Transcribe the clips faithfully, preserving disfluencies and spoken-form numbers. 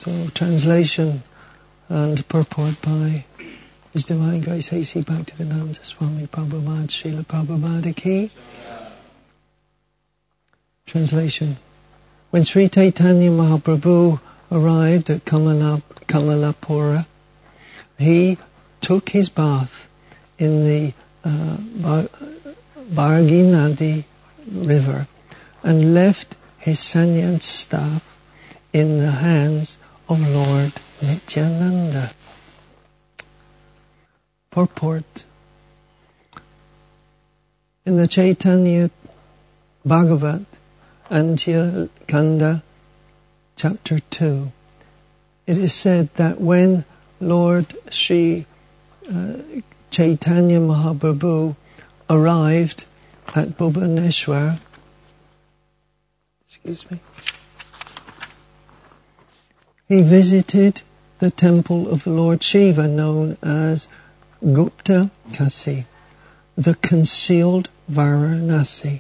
So, translation and purport by His Divine Grace A C Bhaktivedanta Swami Prabhupada Srila Prabhupada Ki. Translation. When Sri Chaitanya Mahaprabhu arrived at Kamala, Kamalapura, he took his bath in the uh, Bar- Bhargi Nadi river and left his sannyas staff in the hands of Lord Nityananda. Purport. In the Chaitanya Bhagavat, Antya Kanda, chapter two, it is said that when Lord Sri uh, Chaitanya Mahaprabhu arrived at Bhubaneswar, excuse me, he visited the temple of the Lord Shiva known as Gupta Kasi, the concealed Varanasi.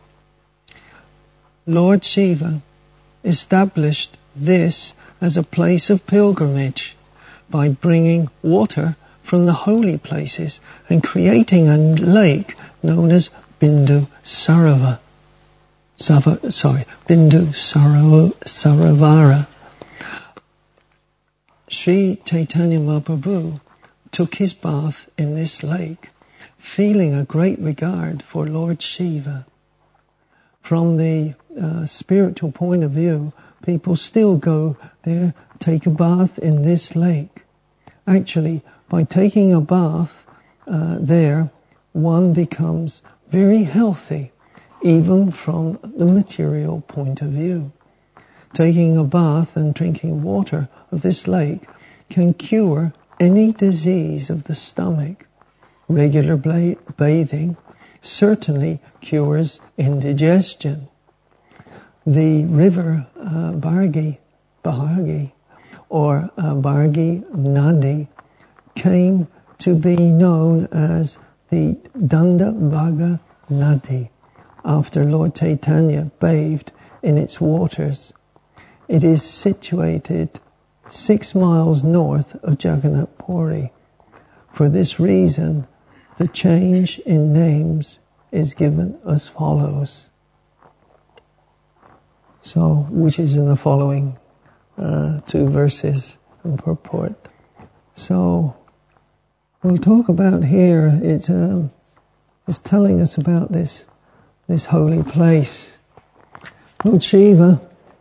Lord Shiva established this as a place of pilgrimage by bringing water from the holy places and creating a lake known as Bindu Sarava. Sava, sorry, Bindu Sarava, Saravara. Sri Chaitanya Mahaprabhu took his bath in this lake, feeling a great regard for Lord Shiva. From the uh, spiritual point of view, people still go there, take a bath in this lake. Actually, by taking a bath uh, there, one becomes very healthy, even from the material point of view. Taking a bath and drinking water of this lake can cure any disease of the stomach. Regular bla- bathing certainly cures indigestion. The river uh, Bhargi, Bhargi, or uh, Bhargi Nadi, came to be known as the Danda Bhaga Nadi, after Lord Chaitanya bathed in its waters. It is situated six miles north of Jagannath Puri. For this reason, the change in names is given as follows. So, which is in the following uh, two verses and purport. So, we'll talk about here, it's, um, it's telling us about this, this holy place. Lord Shiva,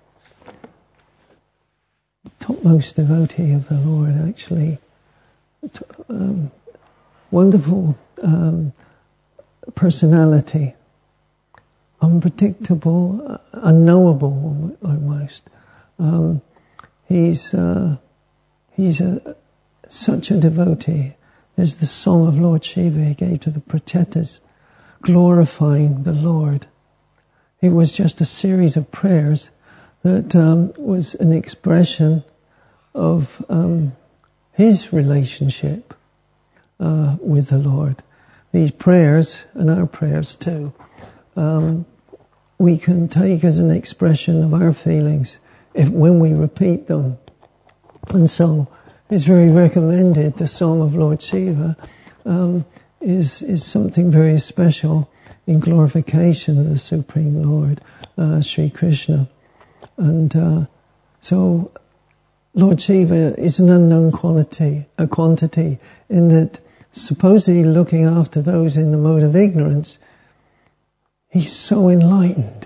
topmost devotee of the Lord, actually, um, wonderful um, personality, unpredictable, unknowable almost. Um, he's uh, he's a, such a devotee. There's the song of Lord Shiva he gave to the Prachetas, glorifying the Lord. It was just a series of prayers that um, was an expression of um, his relationship uh, with the Lord. These prayers, and our prayers too, um, we can take as an expression of our feelings if when we repeat them. And so it's very recommended. The song of Lord Shiva um, is is something very special in glorification of the Supreme Lord, uh, Sri Krishna. And uh, so Lord Shiva is an unknown quality, a quantity, in that supposedly looking after those in the mode of ignorance, he's so enlightened.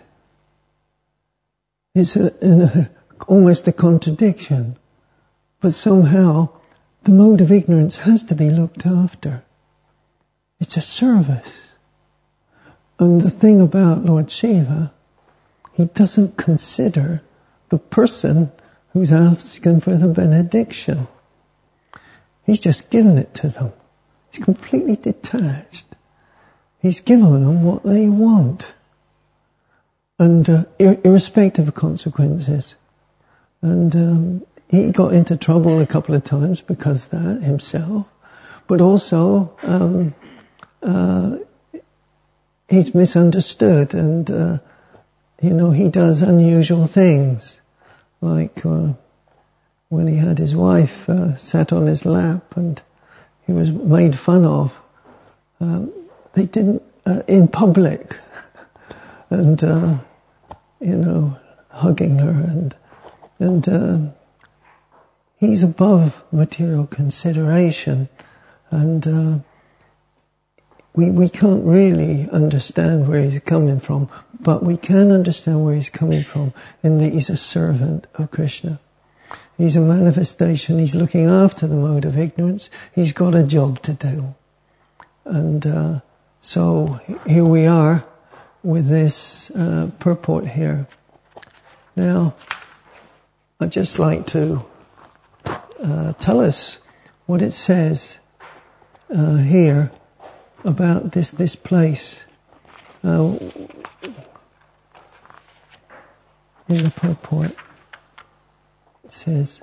It's a, a, almost a contradiction. But somehow the mode of ignorance has to be looked after. It's a service. And the thing about Lord Shiva, he doesn't consider the person who's asking for the benediction. He's just given it to them. He's completely detached. He's given them what they want. And uh, ir- irrespective of consequences. And um, he got into trouble a couple of times because of that himself. But also, um, uh, he's misunderstood, and uh, you know, he does unusual things, like uh, when he had his wife uh, sat on his lap and he was made fun of. Um, they didn't, uh, in public, and, uh, you know, hugging her, and, and, uh, he's above material consideration, and, uh, we, we can't really understand where he's coming from, but we can understand where he's coming from in that he's a servant of Krishna. He's a manifestation. He's looking after the mode of ignorance. He's got a job to do. And uh, so here we are with this uh, purport here. Now, I'd just like to uh, tell us what it says uh, here about this this place uh, in the purport. It says,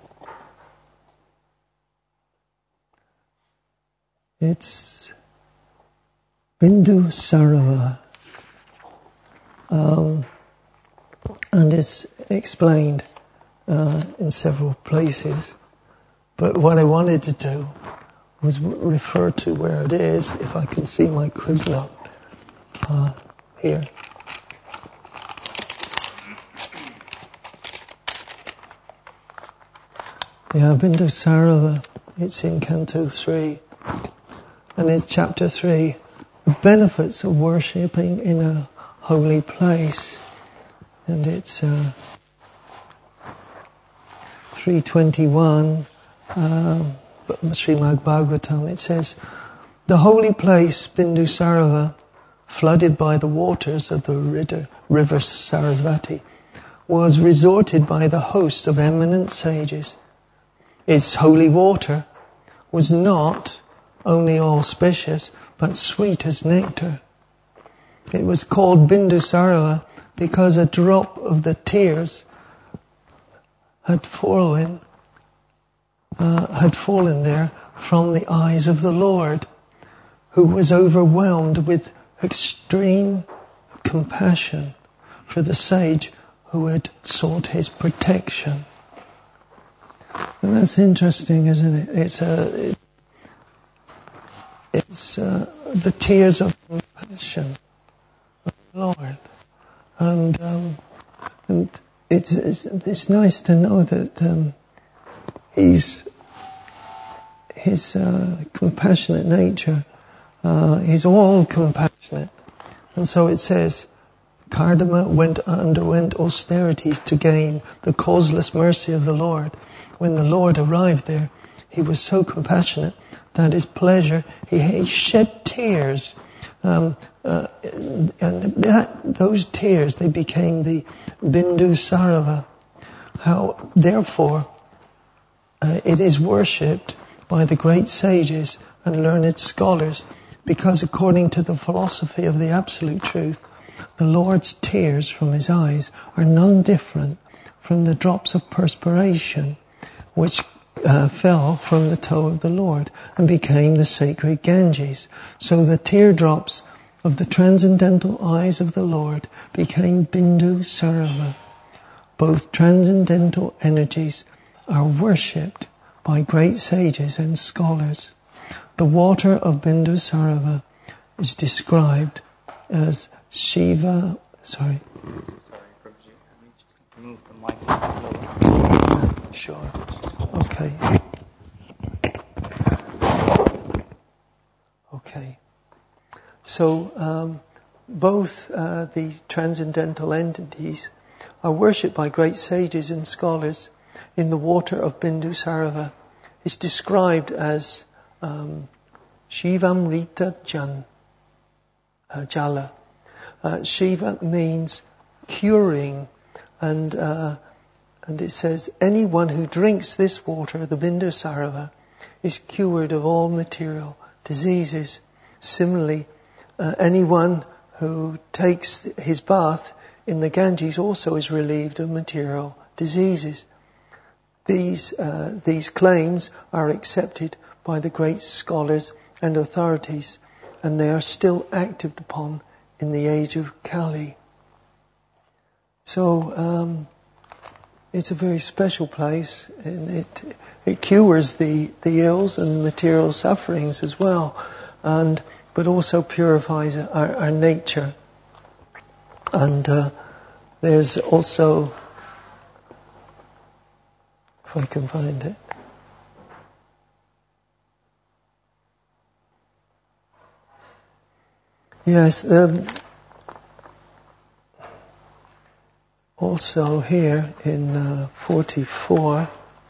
it's Bindu Sarava, um, and it's explained uh, in several places. But what I wanted to do was refer to where it is, if I can see my crib note uh, here. Yeah, Bindu Sarava, it's in Canto three, and it's chapter three, the benefits of worshipping in a holy place, and it's uh, three twenty-one, uh, Srimad Bhagavatam. It says, the holy place, Bindu Sarava, flooded by the waters of the river Sarasvati, was resorted by the host of eminent sages. Its holy water was not only auspicious, but sweet as nectar. It was called Bindu Sarava because a drop of the tears had fallen, uh, had fallen there from the eyes of the Lord, who was overwhelmed with extreme compassion for the sage who had sought his protection. And that's interesting, isn't it? It's a, it, it's uh, the tears of compassion of the Lord, and um, and it's, it's it's nice to know that um, he's his uh, compassionate nature. Uh, he's all compassionate, and so it says, Kardama went underwent austerities to gain the causeless mercy of the Lord. When the Lord arrived there, he was so compassionate that his pleasure, he, he shed tears, um, uh, and that, those tears, they became the Bindu Sarava. How, therefore, uh, it is worshipped by the great sages and learned scholars, because according to the philosophy of the Absolute Truth, the Lord's tears from his eyes are none different from the drops of perspiration which uh, fell from the toe of the Lord and became the sacred Ganges. So the teardrops of the transcendental eyes of the Lord became Bindu Sarava. Both transcendental energies are worshipped by great sages and scholars. The water of Bindu Sarava is described as Shiva, sorry. Sorry, Prabhuji, can we just move the mic a little? Yeah, sure. Okay. Okay. So, um, both uh, the transcendental entities are worshipped by great sages and scholars in the water of Bindu Sarava. It's described as um, Shivamrita Jan, uh, Jala. Uh, Shiva means curing, and uh, and it says anyone who drinks this water, the Bindu Sarava, is cured of all material diseases. Similarly, uh, anyone who takes his bath in the Ganges also is relieved of material diseases. These uh, these claims are accepted by the great scholars and authorities, and they are still acted upon in the age of Kali. So, um, it's a very special place, and it it cures the, the ills and material sufferings as well, and but also purifies our, our nature. And uh, there's also, if I can find it, yes, um, also here in uh, forty-four,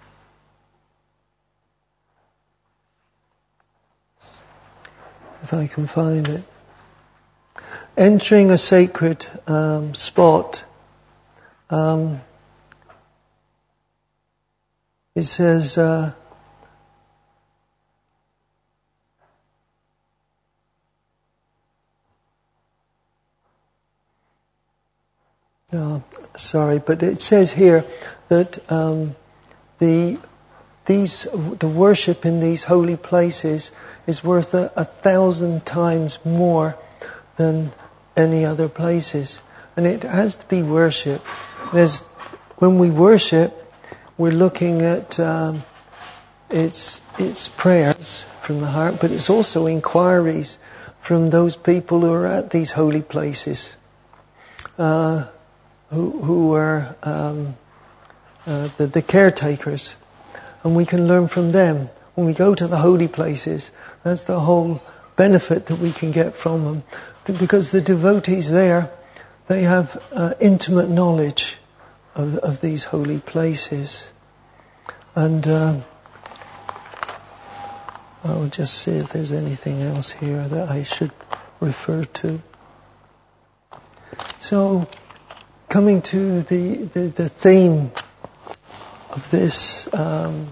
if I can find it, entering a sacred um, spot, um, it says, uh, no, sorry, but it says here that um, the these the worship in these holy places is worth a, a thousand times more than any other places, and it has to be worship. There's when we worship, we're looking at um, it's it's prayers from the heart, but it's also inquiries from those people who are at these holy places, uh, who who are um, uh, the, the caretakers, and we can learn from them. When we go to the holy places, that's the whole benefit that we can get from them. Because the devotees there, they have uh, intimate knowledge of, of these holy places. And uh, I'll just see if there's anything else here that I should refer to. So, coming to the, the, the theme of this um,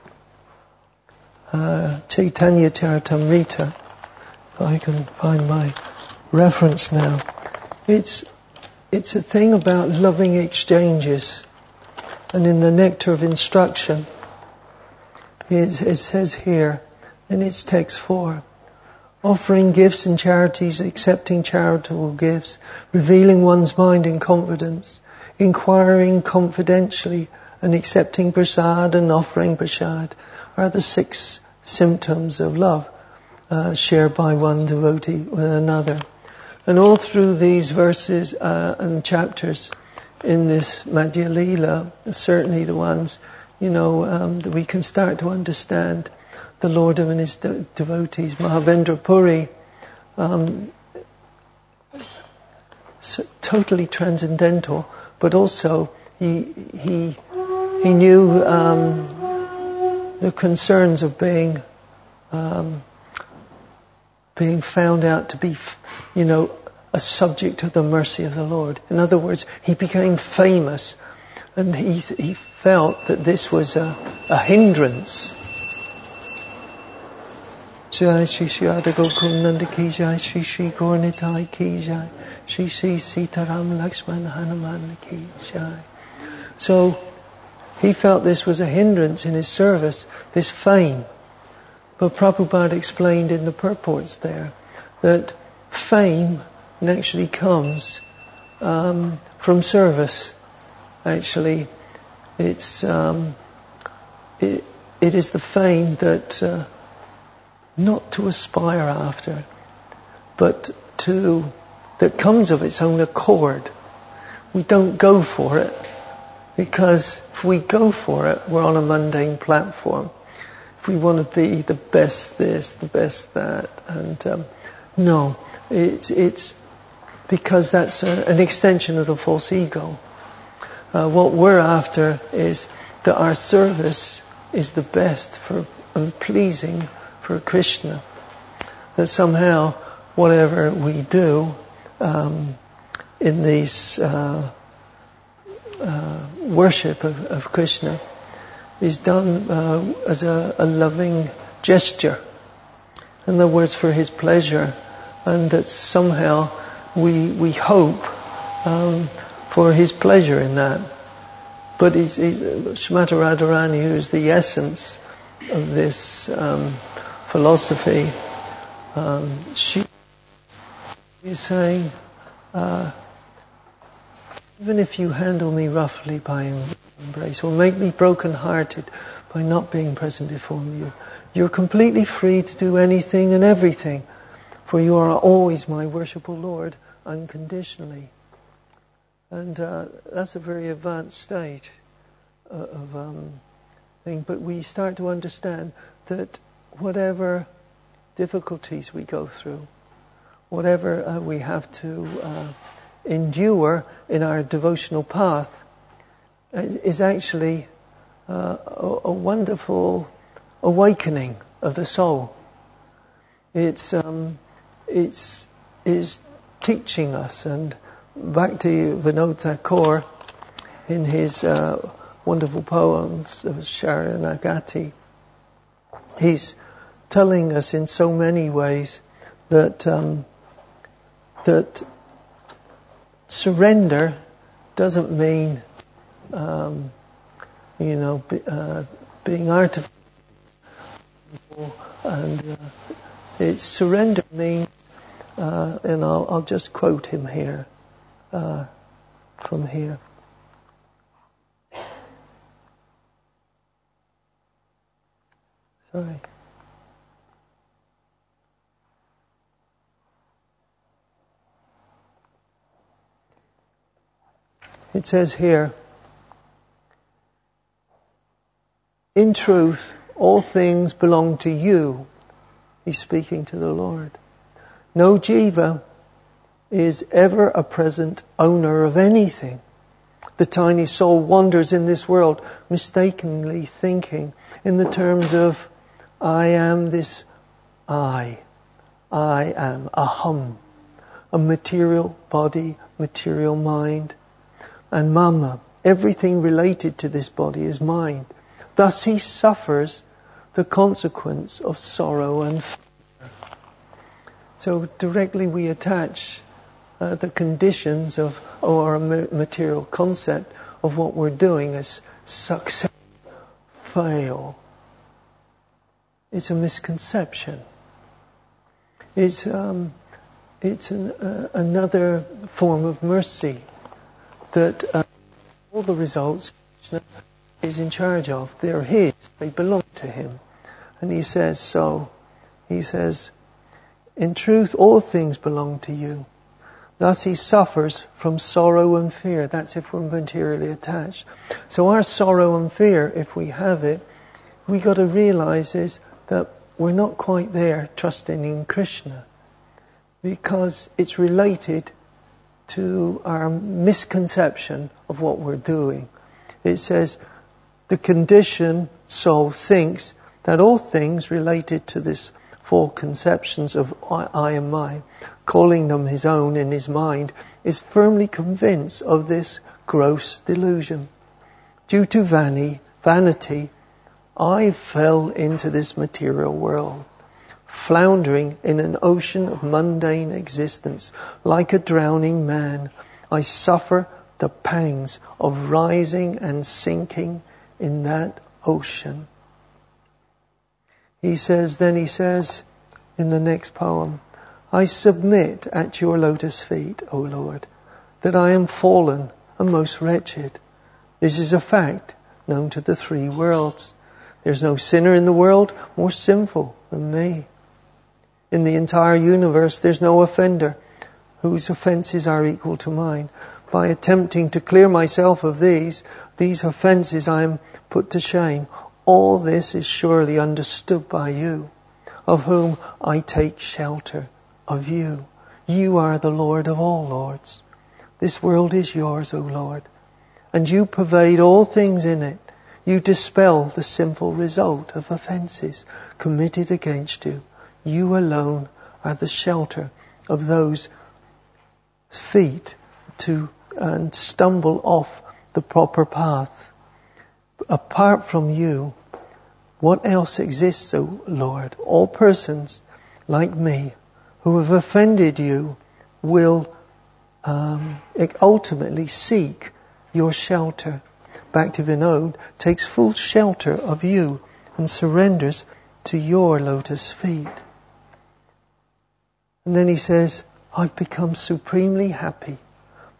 uh, Chaitanya Charitamrita, if I can find my reference now. It's it's a thing about loving exchanges, and in the Nectar of Instruction, it, it says here, in its text four, offering gifts and charities, accepting charitable gifts, revealing one's mind in confidence, inquiring confidentially, and accepting prasad and offering prasad are the six symptoms of love uh, shared by one devotee with another. And all through these verses uh, and chapters in this Madhya Leela, certainly the ones, you know, um, that we can start to understand the Lord and his de- devotees. Mahavendra Puri, um, so totally transcendental, but also he he he knew um, the concerns of being um, being found out to be, you know, a subject of the mercy of the Lord. In other words, he became famous, and he he felt that this was a, a hindrance. Jai Shri Shri Radha Gokul Nanda Ki Jai, Shri Shri Gaur Nitai Ki Jai, Shri Shri Sitaram Lakshman Hanuman Ki Jai. So he felt this was a hindrance in his service, this fame. But Prabhupada explained in the purports there that fame actually comes um, from service. Actually, it's um, it, it is the fame that uh, not to aspire after, but to that comes of its own accord. We don't go for it because if we go for it, we're on a mundane platform. If we want to be the best this, the best that, and um, no, it's it's because that's a, an extension of the false ego. Uh, what we're after is that our service is the best for and pleasing for Krishna. That somehow, whatever we do um, in these uh, uh, worship of, of Krishna is done uh, as a, a loving gesture. In other words, for his pleasure, and that somehow we we hope um, for his pleasure in that. But he's, he's, Shrimati Radharani, who is the essence of this um, philosophy, um, she is saying, uh, Even if you handle me roughly by embrace, or make me broken-hearted by not being present before you, you're completely free to do anything and everything, for you are always my worshipful Lord, unconditionally. And uh, that's a very advanced stage uh, of um, thing. But we start to understand that whatever difficulties we go through, whatever uh, we have to uh, endure in our devotional path, uh, is actually uh, a, a wonderful awakening of the soul. It's um, it's is teaching us, and back to Vinod Thakur in his uh, wonderful poems of Sharanagati, he's telling us in so many ways that um, that surrender doesn't mean um, you know be, uh, being artificial, and uh, it's surrender means uh, and I'll, I'll just quote him here uh, from here. Sorry. It says here, in truth, all things belong to you. He's speaking to the Lord. No jiva is ever a present owner of anything. The tiny soul wanders in this world, mistakenly thinking in the terms of, I am this I. I am aham, a material body, material mind. And mama, everything related to this body is mine. Thus he suffers the consequence of sorrow and fear. So directly we attach uh, the conditions of, or a material concept of what we're doing as success, fail. It's a misconception. It's um, it's an, uh, another form of mercy that uh, all the results Krishna is in charge of. They're his. They belong to him. And he says so. He says, in truth, all things belong to you. Thus he suffers from sorrow and fear. That's if we're materially attached. So our sorrow and fear, if we have it, we got to realize is that we're not quite there trusting in Krishna, because it's related to our misconception of what we're doing. It says, the conditioned soul thinks that all things related to this four conceptions of I, I and mine, calling them his own in his mind, is firmly convinced of this gross delusion. Due to vanity, vanity, I fell into this material world, floundering in an ocean of mundane existence. Like a drowning man, I suffer the pangs of rising and sinking in that ocean. He says, then he says in the next poem, I submit at your lotus feet, O Lord, that I am fallen and most wretched. This is a fact known to the three worlds. There's no sinner in the world more sinful than me. In the entire universe, there's no offender whose offences are equal to mine. By attempting to clear myself of these, these offences I am put to shame. All this is surely understood by you, of whom I take shelter, of you. You are the Lord of all lords. This world is yours, O Lord, and you pervade all things in it. You dispel the sinful result of offences committed against you. You alone are the shelter of those feet to and stumble off the proper path. Apart from you, what else exists, O Lord? All persons like me who have offended you will um, ultimately seek your shelter. Bhakti Vinod takes full shelter of you and surrenders to your lotus feet. And then he says, I've become supremely happy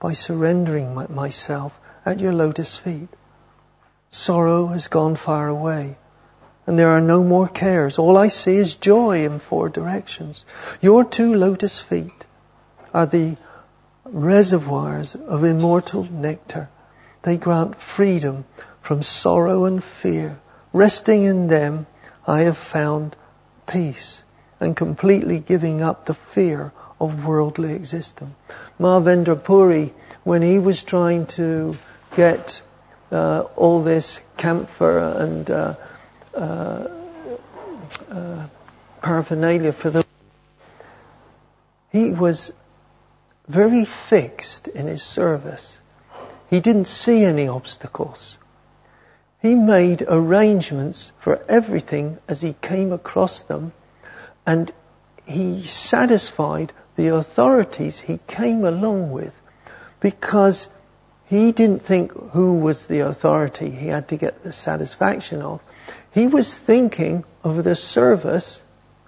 by surrendering my, myself at your lotus feet. Sorrow has gone far away, and there are no more cares. All I see is joy in four directions. Your two lotus feet are the reservoirs of immortal nectar. They grant freedom from sorrow and fear. Resting in them, I have found peace and completely giving up the fear of worldly existence. Mahavendra Puri, when he was trying to get uh, all this camphor and uh, uh, uh, paraphernalia for the, he was very fixed in his service. He didn't see any obstacles. He made arrangements for everything as he came across them, and he satisfied the authorities he came along with, because he didn't think who was the authority he had to get the satisfaction of. He was thinking of the service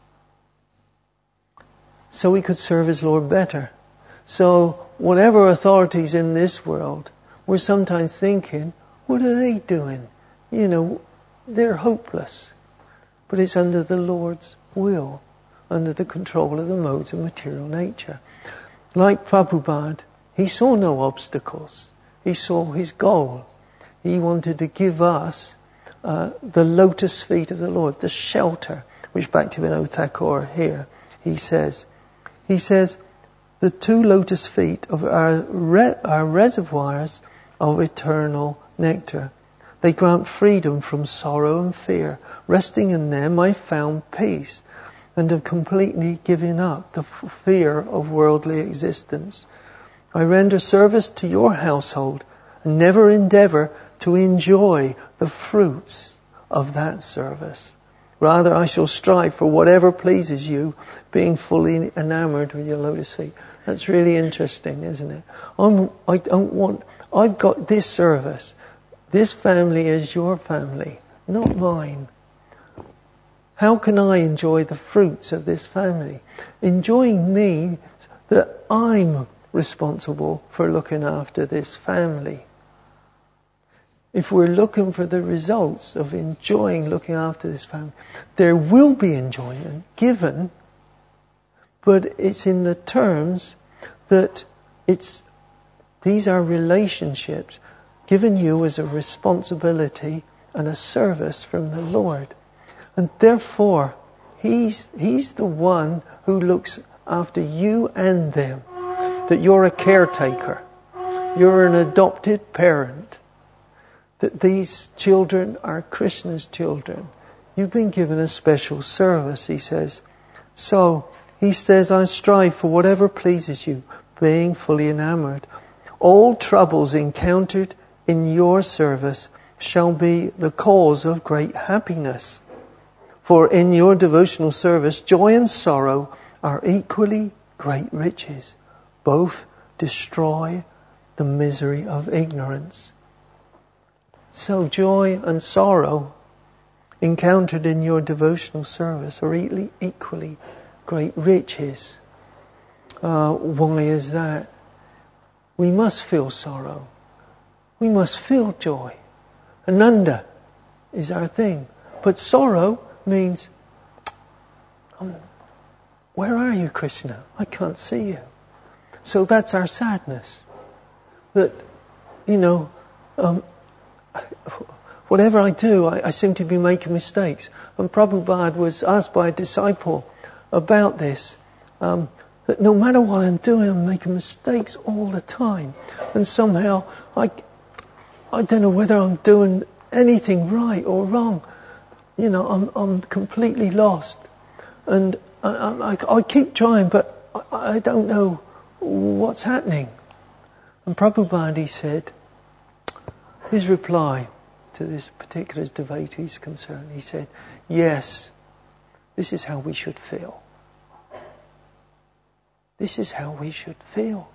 so he could serve his Lord better. So whatever authorities in this world were sometimes thinking, what are they doing? You know, they're hopeless. But it's under the Lord's will, under the control of the modes of material nature. Like Prabhupada, he saw no obstacles. He saw his goal. He wanted to give us uh, the lotus feet of the Lord, the shelter, which Bhaktivinoda Thakur here, he says. He says, the two lotus feet of our, re- our reservoirs of eternal nectar. They grant freedom from sorrow and fear. Resting in them, I found peace and have completely given up the f- fear of worldly existence. I render service to your household and never endeavour to enjoy the fruits of that service. Rather, I shall strive for whatever pleases you, being fully enamoured with your lotus feet. That's really interesting, isn't it? I'm, I don't want... I've got this service. This family is your family, not mine. How can I enjoy the fruits of this family? Enjoying means that I'm responsible for looking after this family. If we're looking for the results of enjoying looking after this family, there will be enjoyment given, but it's in the terms that it's these are relationships given you as a responsibility and a service from the Lord. And therefore, He's, He's the one who looks after you and them. That you're a caretaker. You're an adopted parent. That these children are Krishna's children. You've been given a special service, he says. So, he says, I strive for whatever pleases you, being fully enamoured. All troubles encountered in your service shall be the cause of great happiness. For in your devotional service, joy and sorrow are equally great riches. Both destroy the misery of ignorance. So joy and sorrow encountered in your devotional service are equally great riches. Uh, why is that? We must feel sorrow. We must feel joy. Ananda is our thing. But sorrow means, um, where are you, Krishna? I can't see you. So that's our sadness. That, you know, um, whatever I do, I, I seem to be making mistakes. And Prabhupada was asked by a disciple about this. Um, that no matter what I'm doing, I'm making mistakes all the time. And somehow, I, I don't know whether I'm doing anything right or wrong. You know, I'm I'm completely lost. And I, I, I keep trying, but I, I don't know what's happening. And Prabhupada, he said, his reply to this particular devotee's concern, he said, yes, this is how we should feel. This is how we should feel.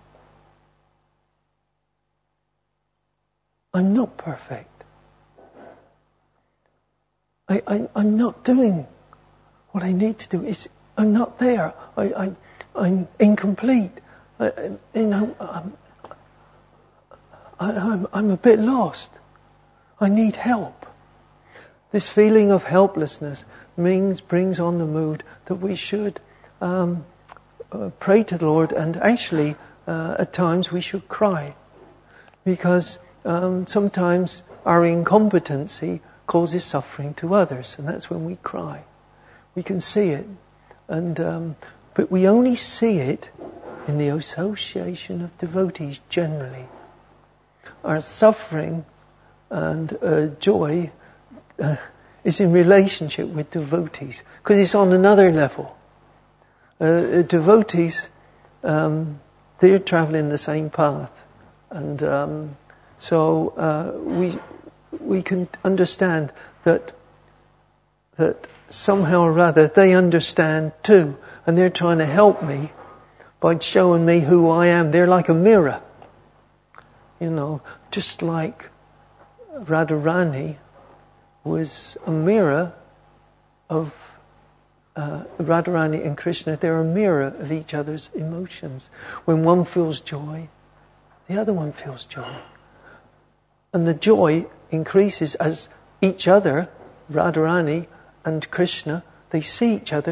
I'm not perfect. I, I, I'm not doing what I need to do. It's, I'm not there. I, I, I'm incomplete. I, you know, I'm, I, I'm, I'm a bit lost. I need help. This feeling of helplessness means, brings on the mood that we should um, uh, pray to the Lord, and actually uh, at times we should cry, because um, sometimes our incompetency causes suffering to others, and that's when we cry. We can see it, and um, but we only see it in the association of devotees generally. Our suffering and uh, joy uh, is in relationship with devotees, because it's on another level. Uh, devotees, um, they're travelling the same path, and um, so uh, we we can understand that that somehow or other they understand too, and they're trying to help me by showing me who I am. They're like a mirror, you know, just like Radharani was a mirror of uh, Radharani and Krishna. They're a mirror of each other's emotions. When one feels joy, the other one feels joy. And the joy increases as each other, Radharani and Krishna, they see each other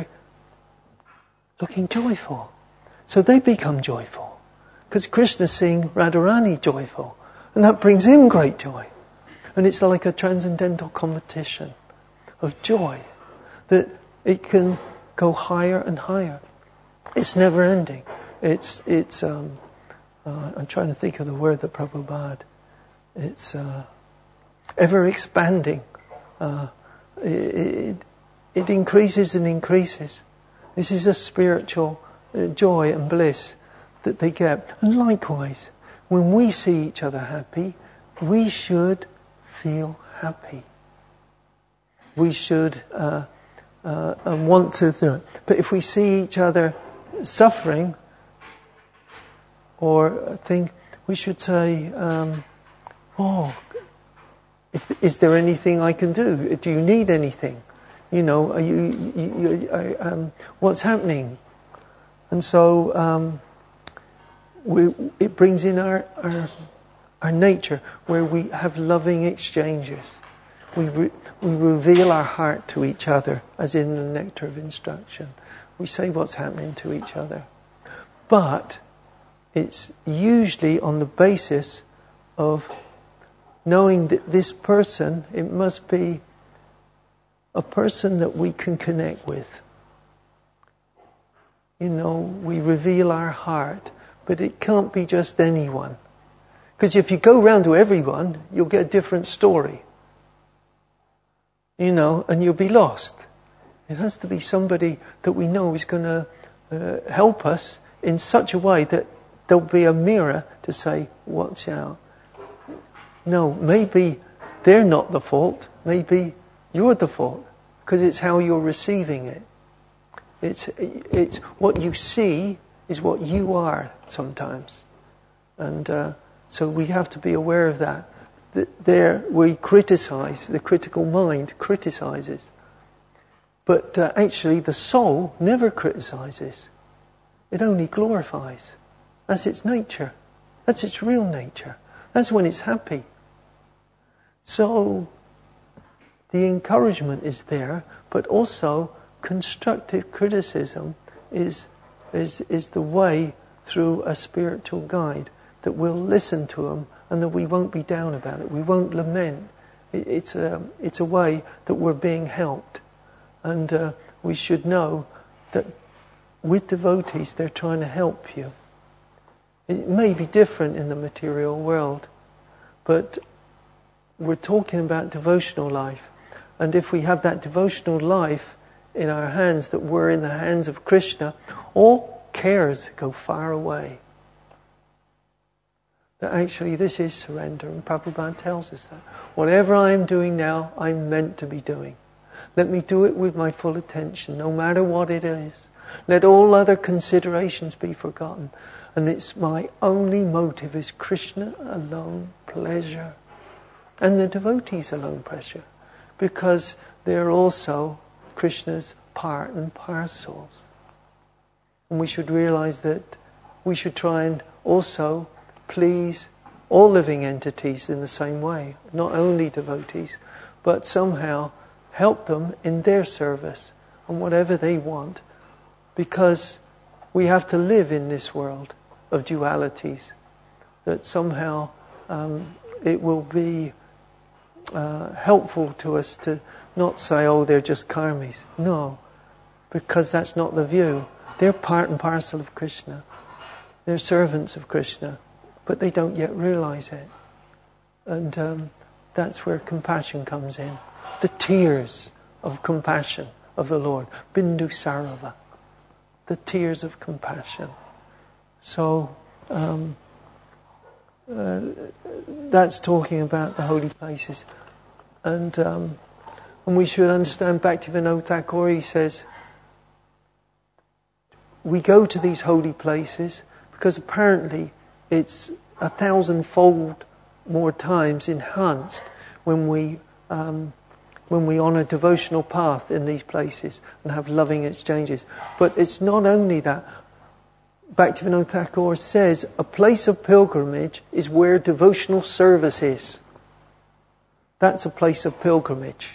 looking joyful. So they become joyful. Because Krishna's seeing Radharani joyful. And that brings him great joy. And it's like a transcendental competition of joy, that it can go higher and higher. It's never ending. It's, it's um, uh, I'm trying to think of the word that Prabhupada, it's uh, ever expanding. Uh, it, it increases and increases. This is a spiritual uh, joy and bliss that they get. And likewise, when we see each other happy, we should feel happy. We should uh, uh, want to do it. But if we see each other suffering, or think, we should say, um, oh, if, is there anything I can do? Do you need anything? You know, are you, you, you are, um, what's happening? And so um, we, it brings in our, our our nature, where we have loving exchanges. We re, we reveal our heart to each other, as in the nectar of instruction. We say what's happening to each other. But it's usually on the basis of knowing that this person, it must be a person that we can connect with. You know, we reveal our heart, but it can't be just anyone. Because if you go round to everyone, you'll get a different story. You know, and you'll be lost. It has to be somebody that we know is going to uh, help us in such a way that there'll be a mirror to say, watch out. No, maybe they're not the fault. Maybe you're the fault. Because it's how you're receiving it. It's, it's what you see is what you are sometimes. And uh, so we have to be aware of that. That there we criticize, the critical mind criticizes. But uh, actually the soul never criticizes. It only glorifies. That's its nature. That's its real nature. That's when it's happy. So the encouragement is there, but also constructive criticism is, is, is the way through a spiritual guide, that we'll listen to them and that we won't be down about it. We won't lament. It, it's, a, it's a way that we're being helped. And uh, we should know that with devotees, they're trying to help you. It may be different in the material world, but we're talking about devotional life. And if we have that devotional life in our hands, that we're in the hands of Krishna, all cares go far away. That actually this is surrender, and Prabhupada tells us that. Whatever I'm doing now, I'm meant to be doing. Let me do it with my full attention, no matter what it is. Let all other considerations be forgotten. And it's my only motive is Krishna alone, pleasure. And the devotees alone, pleasure. Because they're also Krishna's part and parcels. And we should realize that we should try and also please all living entities in the same way, not only devotees, but somehow help them in their service and whatever they want, because we have to live in this world of dualities, that somehow um, it will be uh, helpful to us to not say, oh, they're just karmis. No, because that's not the view. They're part and parcel of Krishna. They're servants of Krishna, but they don't yet realize it. And um, that's where compassion comes in. The tears of compassion of the Lord. Bindu Sarava. The tears of compassion. So, um, uh, that's talking about the holy places. And um, and we should understand, Bhaktivinoda Thakur, he says, we go to these holy places because apparently it's a thousandfold more times enhanced when we um, when we on a devotional path in these places and have loving exchanges. But it's not only that. Bhaktivinoda Thakur says a place of pilgrimage is where devotional service is. That's a place of pilgrimage.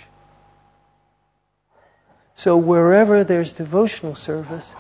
So wherever there's devotional service,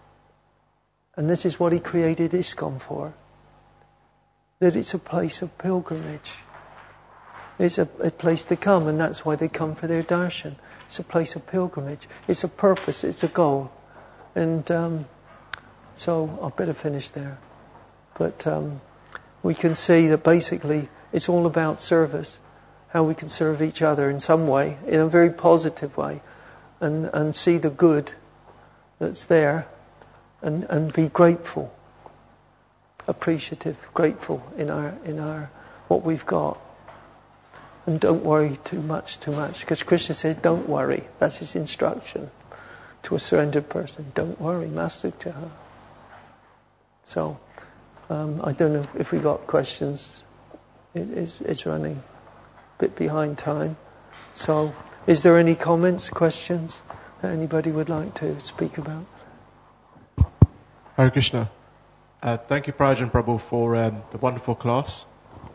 and this is what he created ISKCON for, that it's a place of pilgrimage. It's a, a place to come, and that's why they come for their darshan. It's a place of pilgrimage. It's a purpose. It's a goal. And um, so I'll better finish there. But um, we can see that basically it's all about service, how we can serve each other in some way, in a very positive way, and, and see the good that's there, and, and be grateful, appreciative, grateful in our in our what we've got. And don't worry too much, too much. Because Krishna says, don't worry. That's his instruction to a surrendered person. Don't worry, Masukjaha. So, um, I don't know if we got questions. It, it's, it's running a bit behind time. So, is there any comments, questions that anybody would like to speak about? Hare Krishna. Uh, thank you, Prajan Prabhu, for um, the wonderful class.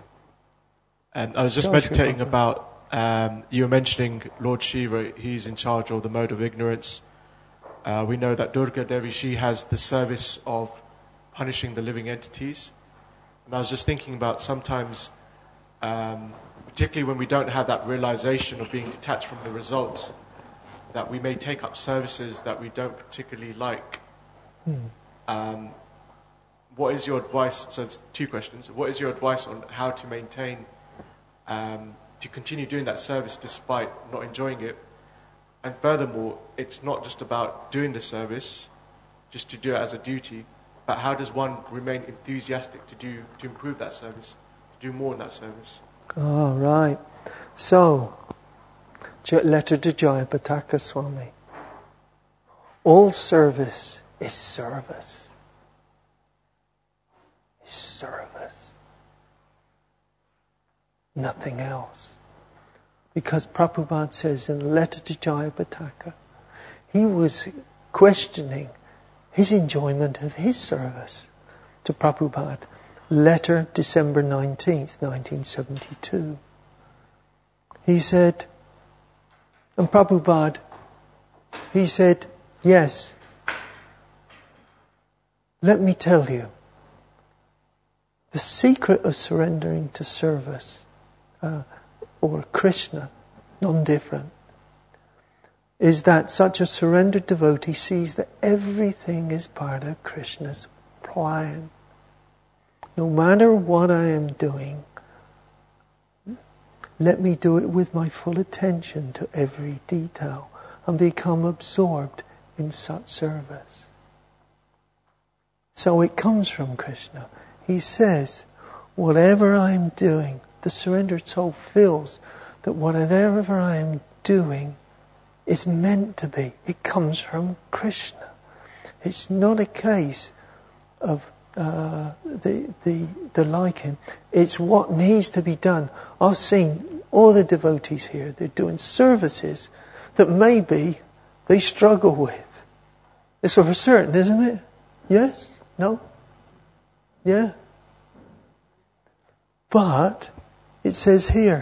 And I was just meditating about, um, you were mentioning Lord Shiva, he's in charge of the mode of ignorance. Uh, we know that Durga Devi, she has the service of punishing the living entities. And I was just thinking about sometimes, um, particularly when we don't have that realization of being detached from the results, that we may take up services that we don't particularly like. Hmm. Um, what is your advice? So it's two questions. What is your advice on how to maintain Um, to continue doing that service despite not enjoying it? And furthermore, it's not just about doing the service, just to do it as a duty, but how does one remain enthusiastic to do to improve that service, to do more in that service? Oh, right. So, letter to Jayapataka Swami. All service is service. Is service. Nothing else. Because Prabhupada says in a letter to Jayapataka, he was questioning his enjoyment of his service to Prabhupada. Letter December nineteenth, nineteen seventy-two. He said, and Prabhupada, he said, yes, let me tell you, the secret of surrendering to service Uh, or Krishna, non-different, is that such a surrendered devotee sees that everything is part of Krishna's plan. No matter what I am doing, let me do it with my full attention to every detail and become absorbed in such service. So it comes from Krishna. He says, whatever I am doing, the surrendered soul feels that whatever I am doing is meant to be. It comes from Krishna. It's not a case of uh, the, the the liking. It's what needs to be done. I've seen all the devotees here. They're doing services that maybe they struggle with. It's for certain, isn't it? Yes? No? Yeah? But it says here,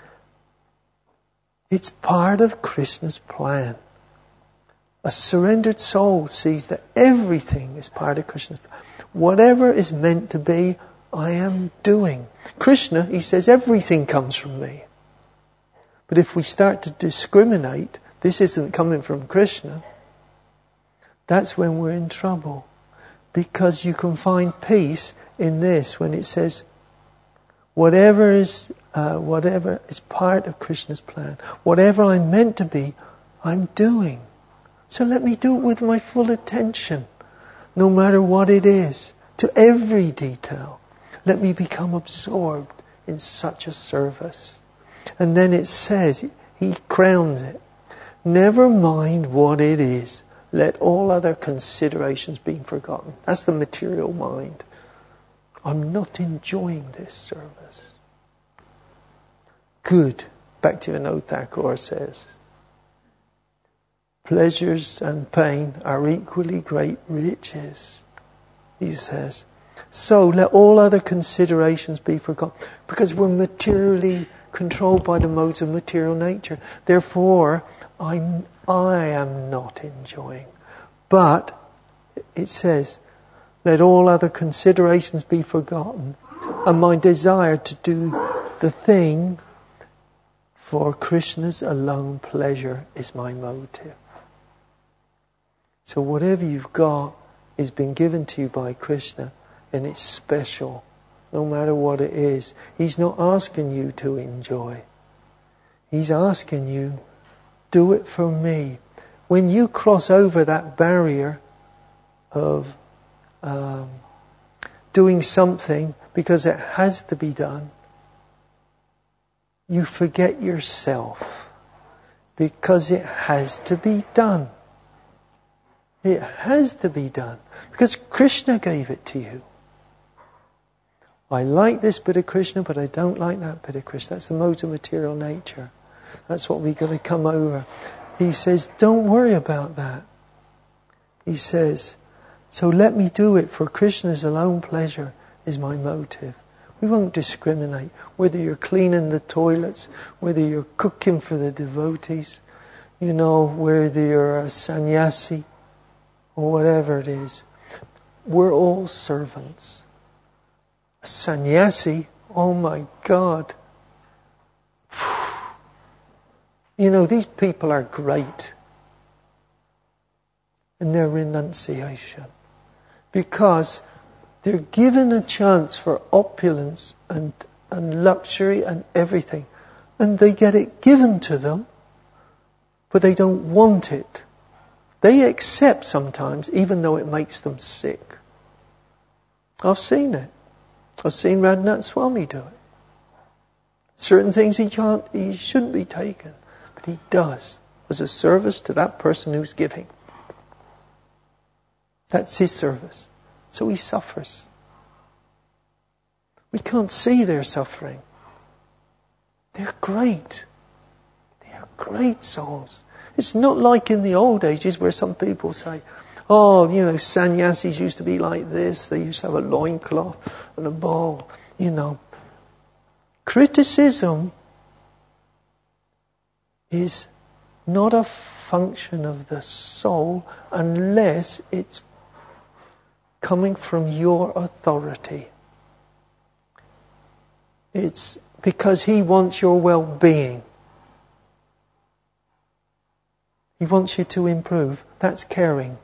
it's part of Krishna's plan. A surrendered soul sees that everything is part of Krishna's plan. Whatever is meant to be, I am doing. Krishna, he says, everything comes from me. But if we start to discriminate, this isn't coming from Krishna, that's when we're in trouble. Because you can find peace in this when it says, whatever is uh, whatever is part of Krishna's plan, whatever I'm meant to be, I'm doing. So let me do it with my full attention, no matter what it is, to every detail. Let me become absorbed in such a service. And then it says, he crowns it. Never mind what it is. Let all other considerations be forgotten. That's the material mind. I'm not enjoying this service. Good. Bhaktivinoda Thakur says, pleasures and pain are equally great riches. He says, so let all other considerations be forgotten. Because we're materially controlled by the modes of material nature. Therefore, I'm, I am not enjoying. But, it says, let all other considerations be forgotten. And my desire to do the thing for Krishna's alone pleasure is my motive. So whatever you've got is been given to you by Krishna, and it's special, no matter what it is. He's not asking you to enjoy. He's asking you, do it for me. When you cross over that barrier of um, doing something because it has to be done, you forget yourself because it has to be done. It has to be done because Krishna gave it to you. I like this bit of Krishna, but I don't like that bit of Krishna. That's the modes of material nature. That's what we're going to come over. He says, don't worry about that. He says, so let me do it, for Krishna's alone pleasure is my motive. We won't discriminate whether you're cleaning the toilets, whether you're cooking for the devotees, you know, whether you're a sannyasi or whatever it is. We're all servants. A sannyasi, oh my God. You know, these people are great in their renunciation because they're given a chance for opulence and, and luxury and everything. And they get it given to them, but they don't want it. They accept sometimes, even though it makes them sick. I've seen it. I've seen Radhanath Swami do it. Certain things he can't, he shouldn't be taken, but he does as a service to that person who's giving. That's his service. So he suffers. We can't see their suffering. They're great. They are great souls. It's not like in the old ages where some people say, oh, you know, sannyasis used to be like this. They used to have a loincloth and a bowl, you know. Criticism is not a function of the soul unless it's coming from your authority. It's because he wants your well-being. He wants you to improve. That's caring.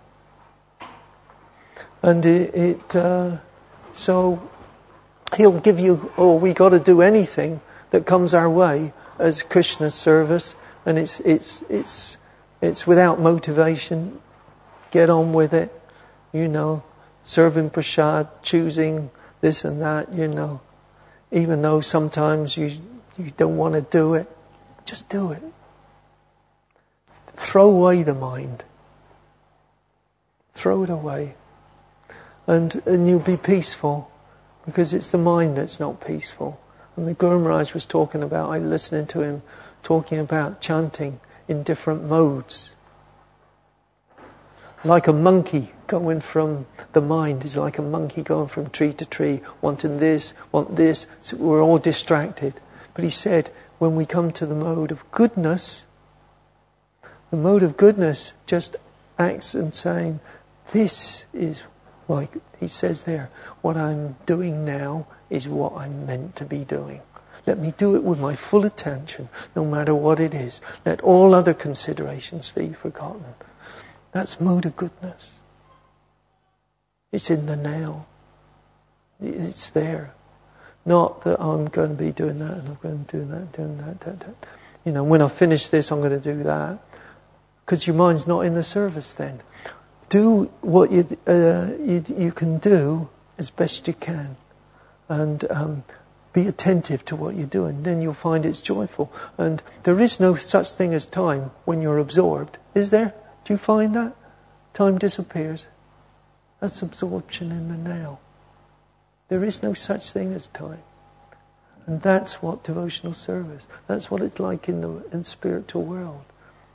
And it, it uh, so he'll give you, oh, we got to do anything that comes our way as Krishna's service, and it's it's it's it's without motivation. Get on with it, you know. Serving prasad, choosing this and that, you know. Even though sometimes you you don't want to do it, just do it. Throw away the mind. Throw it away. And, and you'll be peaceful, because it's the mind that's not peaceful. And the Guru Maharaj was talking about, I listening to him talking about chanting in different modes. Like a monkey going from, the mind is like a monkey going from tree to tree, wanting this, want this, so we're all distracted. But he said, when we come to the mode of goodness, the mode of goodness just acts and saying, this is, like he says there, what I'm doing now is what I'm meant to be doing. Let me do it with my full attention, no matter what it is. Let all other considerations be forgotten. That's mode of goodness. It's in the now. It's there. Not that I'm going to be doing that and I'm going to do that, doing that, that, that. You know, when I finish this, I'm going to do that. Because your mind's not in the service then. Do what you, uh, you, you can do as best you can. And um, be attentive to what you're doing. Then you'll find it's joyful. And there is no such thing as time when you're absorbed. Is there? Do you find that? Time disappears. That's absorption in the now. There is no such thing as time. And that's what devotional service, that's what it's like in the in spiritual world.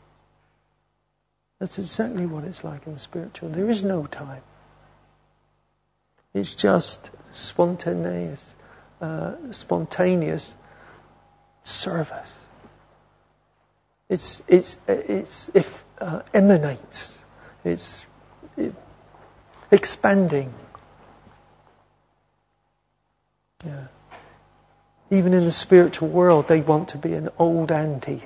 That's exactly what it's like in the spiritual. There is no time. It's just spontaneous, uh, spontaneous service. It's it's it's if uh, emanates. It's it, expanding. Yeah. Even in the spiritual world, they want to be an old auntie.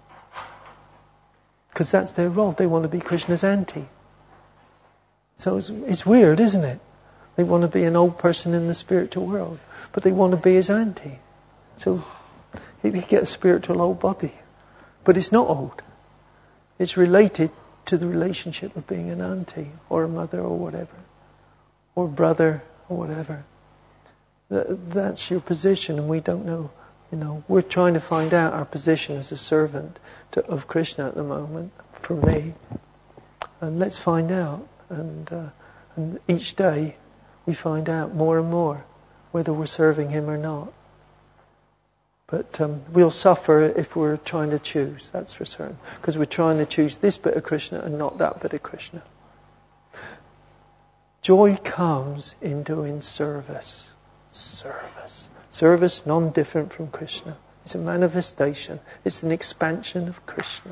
Because that's their role. They want to be Krishna's auntie. So it's, it's weird, isn't it? They want to be an old person in the spiritual world, but they want to be his auntie. So he can get a spiritual old body. But it's not old. It's related to the relationship of being an auntie or a mother or whatever. Or brother or whatever. That's your position, and we don't know. You know, we're trying to find out our position as a servant to, of Krishna at the moment. For me, and let's find out. And, uh, and each day, we find out more and more whether we're serving him or not. But um, we'll suffer if we're trying to choose. That's for certain, because we're trying to choose this bit of Krishna and not that bit of Krishna. Joy comes in doing service. Service. Service non-different from Krishna. It's a manifestation. It's an expansion of Krishna.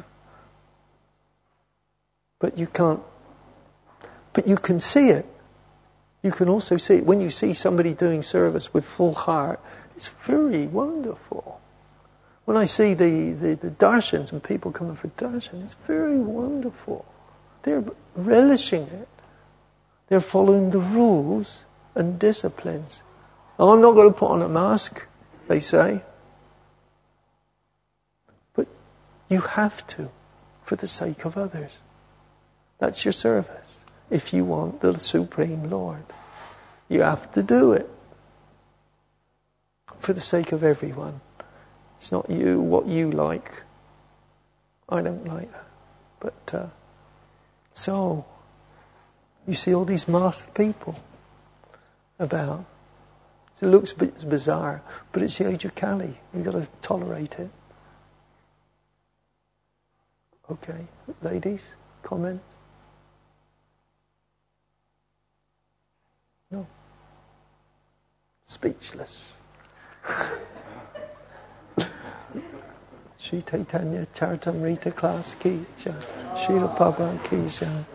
But you can't, but you can see it. You can also see it. When you see somebody doing service with full heart, it's very wonderful. When I see the, the, the darshans and people coming for darshan, it's very wonderful. They're relishing it. They're following the rules and disciplines. Oh, I'm not going to put on a mask, they say. But you have to, for the sake of others. That's your service. If you want the Supreme Lord, you have to do it. For the sake of everyone. It's not you, what you like. I don't like that. But, uh, so, you see all these masked people about. It looks a bit bizarre, but it's the age of Kali. You've got to tolerate it. Okay, ladies, comment? No. Speechless. Shri Chaitanya Charitamrita class ki jai. Srila Prabhupada ki jai.